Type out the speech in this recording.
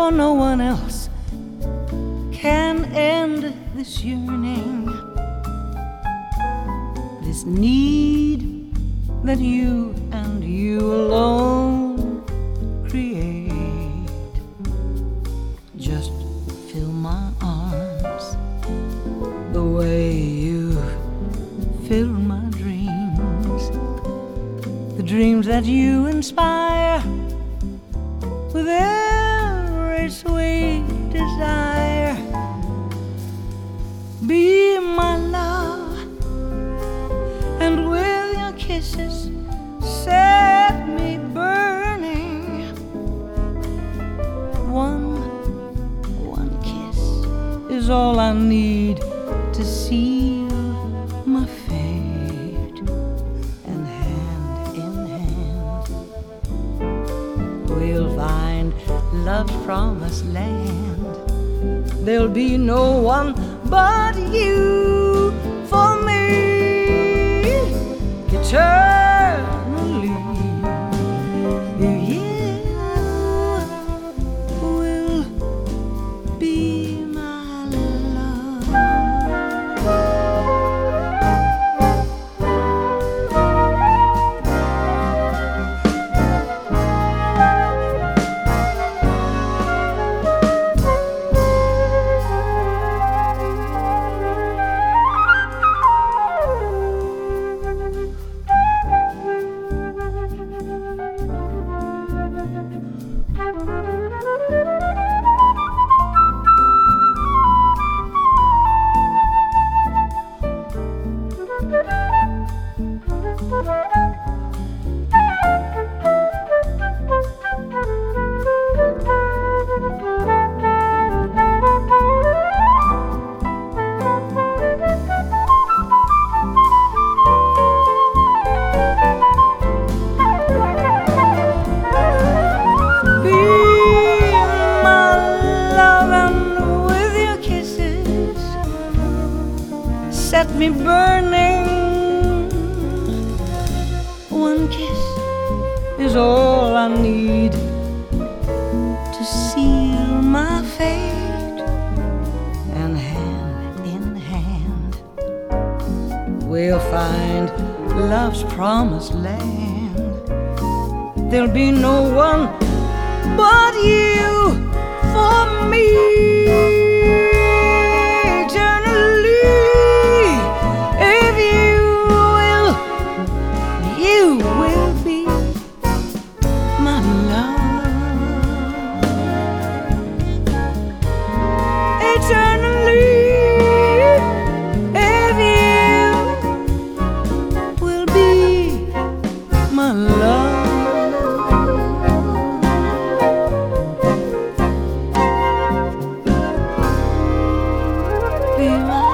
for no one else can end this yearning, this need that you and you alone create. Just fill my arms the way you fill my dreams, the dreams that you inspire with every sweet desire. Be my love, and with your kisses set me burning. One kiss is all I need to seal my fate, and hand in hand we'll find love's promised land. There'll be no one but you for me eternally. You will be my love. Set me burning. One kiss is all I need to seal my fate, and hand in hand we'll find love's promised land. There'll be no one but you for me. Be my